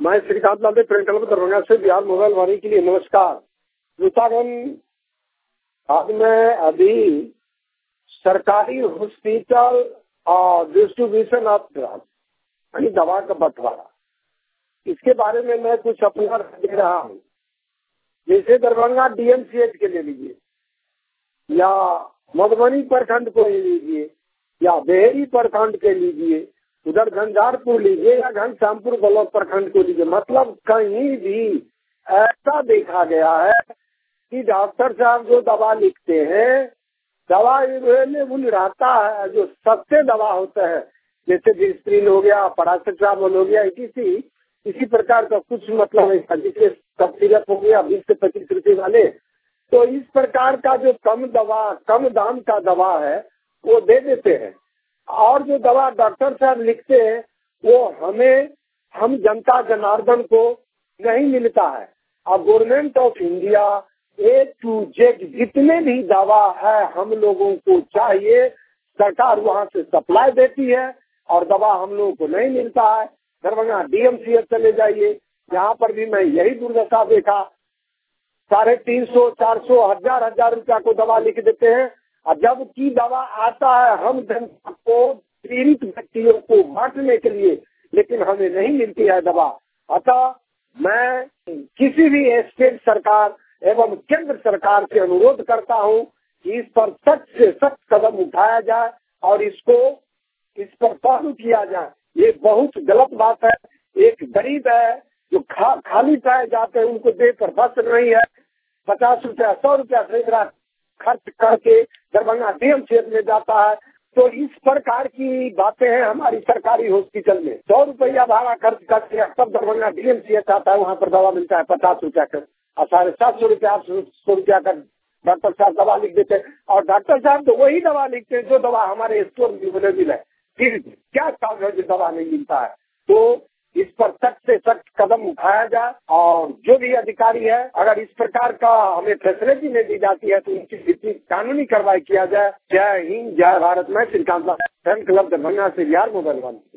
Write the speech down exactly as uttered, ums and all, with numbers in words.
मैं श्रीकांत लाल प्रेम क्लब दरभंगा से बिहार मोबाइल वाणी के लिए नमस्कार। श्रोतागण, आज मैं अभी सरकारी हॉस्पिटल और डिस्ट्रीब्यूशन ऑफ ड्रग यानी दवा का बंटवारा, इसके बारे में मैं कुछ अपना दे रहा हूँ। जैसे दरभंगा डीएमसीएच के ले लीजिए, या मधुबनी प्रखंड को ले लीजिए, या बेहरी प्रखंड के लीजिए, उधर झंझारपुर लीजिए या घनश्यामपुर ब्लॉक प्रखंड को लीजिए, मतलब कहीं भी ऐसा देखा गया है कि डॉक्टर साहब जो दवा लिखते हैं, दवा अवेलेबल रहता है, जो सस्ते दवा होते हैं, जैसे डिस्प्रिन हो गया, पैरासिटामोल हो गया, इसी इसी प्रकार का कुछ मतलब है, जैसे कफ सिरप हो गया बीस से पच्चीस रुपए वाले। तो इस प्रकार का जो कम दवा, कम दाम का दवा है वो दे देते हैं, और जो दवा डॉक्टर साहब लिखते हैं वो हमें, हम जनता जनार्दन को नहीं मिलता है। अब government of India A to Z जितने भी दवा है हम लोगों को चाहिए, सरकार वहाँ से सप्लाई देती है और दवा हम लोगों को नहीं मिलता है। दरभंगा डीएमसीएच चले जाइए, यहाँ पर भी मैं यही दुर्दशा देखा। साढ़े तीन सौ चार सौ हजार हजार रुपया को दवा लिख देते हैं, और जब की दवा आता है हम जनता को, पीड़ित व्यक्तियों को बांटने के लिए, लेकिन हमें नहीं मिलती है दवा। अतः मैं किसी भी स्टेट सरकार एवं केंद्र सरकार से अनुरोध करता हूं कि इस पर सख्त से सख्त कदम उठाया जाए और इसको इस पर काबू किया जाए। ये बहुत गलत बात है। एक गरीब है जो खा, खाली पाए जाते हैं, उनको दे पर बस नहीं है, पचास रुपया सौ रुपया खरीद खर्च करके दरभंगा डीएमसीएच में जाता है। तो इस प्रकार की बातें हैं हमारी सरकारी हॉस्पिटल में। सौ रुपया भाड़ा खर्च करके तब दरभंगा डीएमसीएच आता है, वहाँ पर दवा मिलता है पचास रुपया का, और साढ़े सात सौ रुपया आठ सौ रुपया का डॉक्टर साहब दवा लिख देते हैं। और डॉक्टर साहब तो वही दवा लिखते हैं जो दवा हमारे स्टोर में अवेलेबल है, फिर क्या काम है जो दवा नहीं मिलता है। तो इस पर सख्त से सख्त कदम उठाया जाए, और जो भी अधिकारी है, अगर इस प्रकार का हमें फैसिलिटी नहीं दी जाती है तो उनकी कानूनी कार्रवाई किया जाए। जय हिंद, जय भारत। मैं श्रीकांत लाल, प्रेम क्लब दरभंगा से बिहार मोबाइल वाणी।